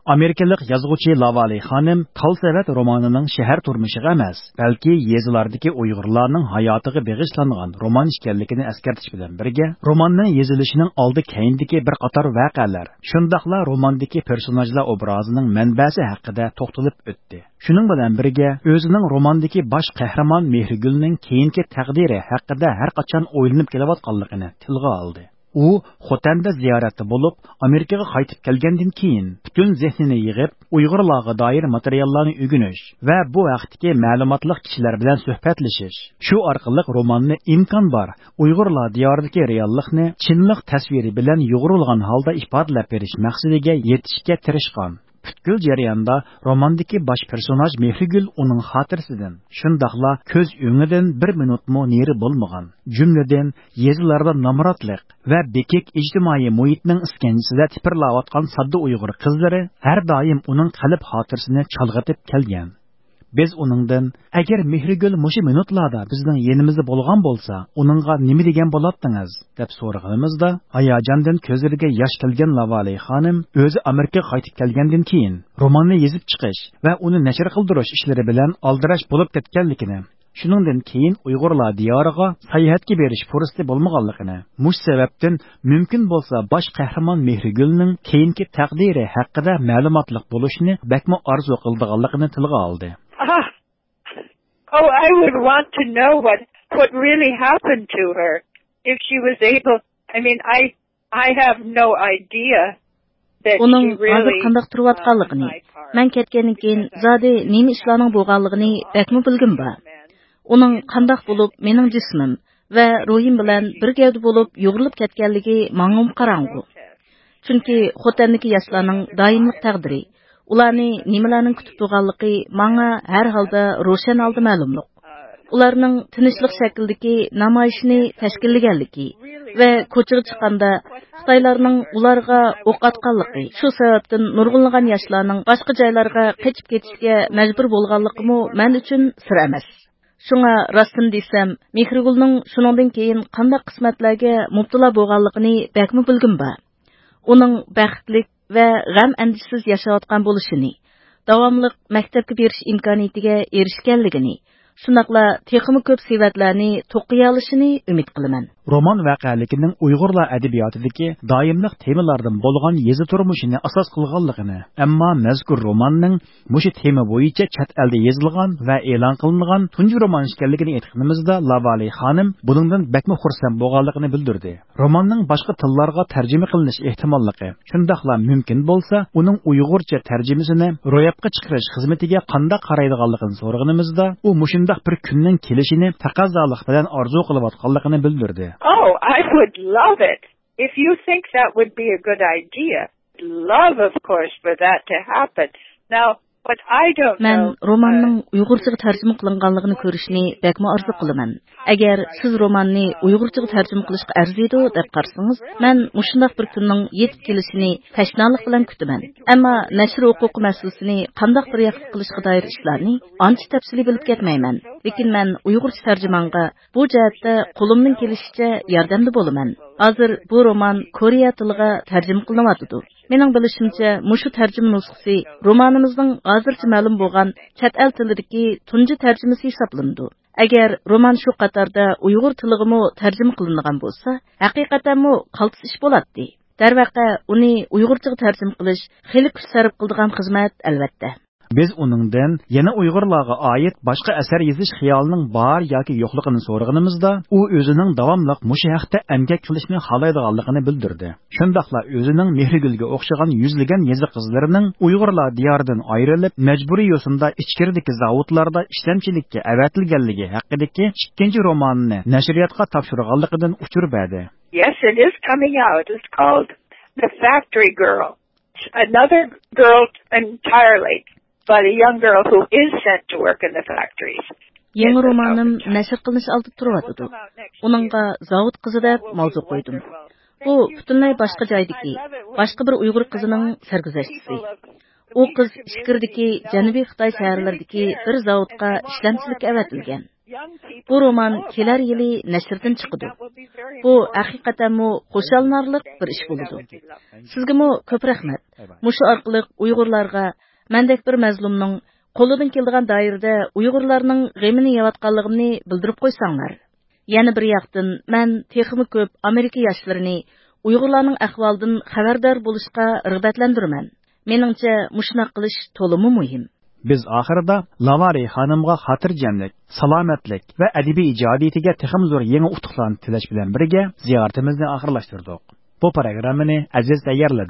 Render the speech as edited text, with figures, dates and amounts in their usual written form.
Amerikalik yazgıcı Lavali xanım Talsavat romanının şəhər turmuşuga emas, balki yezilardagi Uyg'urlarning hayotiga bag'ishlangan roman ekanligini eskartish bilan birga, romanning yezilishining oldi keyindagi bir qator voqealar, shundaqla romandagi personajlar obrazining manbasi haqida to'xtalib o'tdi. Shuning bilan birga, o'zining romandagi bosh qahramon Mehrigulning keyingi taqdiri haqida har qachon o'ylanib kelayotganligini tilga oldi. U Xotanda ziyoratda bo'lib, Amerikaga qaytib kelgandan keyin butun zehnini yig'ib, Uyg'urlarga doir materiallarni o'rganish va bu vaqtdagi ma'lumotli kishilar bilan suhbatlashish. Shu orqali romanni imkon bor Uyg'urlar diyoridagi reallikni chinliq tasviri bilan yo'g'rilgan holda ifodalab berish maqsadiga yetishga tirishgan. Butkul jarayonda romandagi bosh personaj Mehrigul uning xotirasidan, shundaqla ko'z o'ngidan bir minutmo neri bo'lmagan. Jumladan, yezilarda namratlik va bekik ijtimoiy muhitning iskanjisida tipirlayotgan sodda Uyg'ur qizlari har doim uning qalb xotirasini chalg'itib kelgan. Biz uningdan, agar Mehrigul mushu minutlarda bizning yenimizda bo'lgan bo'lsa, uningga nima degan bo'lardingiz deb so'raganimizda, hayajondan ko'zlariga yosh kelgan Lavali xonim o'zi Amerikaga qaytib kelgandan keyin romanni yozib chiqish va uni nashr qildirish ishlari bilan aldirash bo'lib ketganligini, shuningdan keyin Uyg'urlar diyoriga sayohatga berish fursati bo'lmaganligini, mush sababdan mumkin bo'lsa bosh qahramon Mehrigulning keyingi taqdiri haqida ma'lumotli bo'lishni bakmo orzu qilganligini tilga oldi. Oh, I would want to know what really happened to her. If she was able, I have no idea that Onun she really qandaq turayotganligini, men ketgandan keyin zodi nima ishlarning bo'lganligini bakmi bilgim bor. Uning qandaq bo'lib, mening jismim va ruhim bilan bir gavda bo'lib yo'g'rilib ketganligi menga qarang'u. Chunki xotandagi yoshlarning doimlik taqdiri, ularni nimalarning kutib turganligi menga har holda ro'shan oldi ma'lumlik. Ularning tinchlik shakldagi namoyishni tashkillaganligi va ko'chaga chiqqanda Xitoylarning ularga o'q atganligi, shu sababdan nurg'unlagan yoshlarning boshqa joylarga qochib ketishga majbur bo'lganligi men uchun sir emas. Шуңа растын дисәм, Мехригулның шуныңдан кейін қандай қисмәтләргә мубтала булганлыгын бәкме белгем бар. Уның бәхетлек ва гам әндишсез яшаваткан булышыны, дәвамлык мәктәпкә бериш имканиятигә erishganligini, shunaqla texmi ko'p sifatlarni to'qiya olishini umid qilaman. Roman vaqalikining Uyg'urlar adabiyotidagi doimliq temalardan bo'lgan yezi turmushini asos qilganligini, ammo mazkur romanning mushu tema bo'yicha chet elda yozilgan va e'lon qilingan tunji roman ekanligini aytganimizda Lavali xonim buningdan bakma xursand bo'lganligini bildirdi. Romanning boshqa tillarga tarjima qilinish ehtimolligi, shundaqla mumkin bo'lsa, uning Uyg'urcha tarjimasini ro'yobga chiqarish xizmatiga qanday qaraydiganligini so'raganimizda, u mushundaq bir kunning kelishini taqozolik bilan orzu qilayotganligini bildirdi. Oh, I would love it. If you think that would be a good idea, love, of course, for that to happen. Now, but I don't know. Men romanning Uyg'urchaga tarjima qilinganligini ko'rishni bakma orzu qilaman. Agar siz romanni Uyg'urchaga tarjima qilishga arziydi deb qarsangiz, men mushundaq bir kunning yetib kelishini tashnolik bilan kutaman. Ammo nashr huquqi masalasini qandaq bir yaxlit qilishga doir ishlarni ancha tafsiliy bilib ketmayman. Lekin men Uyg'urcha tarjimonga bu jihatda qo'limdan kelishicha yordamda bo'laman. Hozir bu roman Koreya tiliga tarjima qilinyapti. Mening bilishimcha, mushu tarjima nusxasi romanimizning hozircha ma'lum bo'lgan chet el tilidagi tunji tarjimasi hisoblanadi. Agar roman shu qatorda Uyg'ur tiliga tarjima qilingan bo'lsa, haqiqatanmi qaltis ish bo'ladi. Darvaqa uni Uyg'urchaga tarjima qilish xeyli kuch sarf qiladigan xizmat albatta. Biz uningdan yana Uyg'urlarga oid boshqa asar yozish xiyolining bor yoki yo'qligini so'raganimizda, u o'zining davomli mushu haqda emgak qilishni xohlaydiganligini bildirdi. Shundaqla o'zining Mehrigulga o'xshagan yuzlagan yezi qizlarining Uyg'urlar diyoridan ayrilib, majburiy yo'sinda ichkiridagi zavodlarda ishlamchilikka avatilganligi haqidagi ikkinchi romanini nashriyatga topshirganligidan uchur berdi. Yes, it is coming out. It's called The Factory Girl. Another girl entirely. But a young girl who is sent to work in the factories. Yangi romanim nashr qilinish oldi turibdi. Uningga zavod qizi deb mavzu qo'ydim. Bu butunlay boshqa joydagi, boshqa bir Uyg'ur qizining sarguzashtisi. U qiz Ishkirdagi Janubiy Xitoy shaharlaridagi bir zavodga ishlamchilikka avatilgan. Bu roman kelar yili nashrdan chiqadi. Bu haqiqatan qo'shalnarliq bir ish bo'ladi. Sizga ko'p rahmat. Mushu orqali Uyg'urlarga mendek bir mazlumning qo'lidan keladigan doirada Uyg'urlarning g'amini yeyotganligini bildirib qo'ysanglar. Yana bir yoqdan men texmi ko'p Amerika yoshlarini Uyg'urlarning ahvolidan xabardor bo'lishga rag'batlantirman. Meningcha mushunaq qilish to'liq muhim. Biz oxirida Lavari xonimga xotirjamlik, salomatlik va adabiy ijodiyatiga texim zo'r yangi utuqlarni tilash bilan birga ziyoratimizni oxirlashtirdik. Bu programmani Aziz tayyorladi.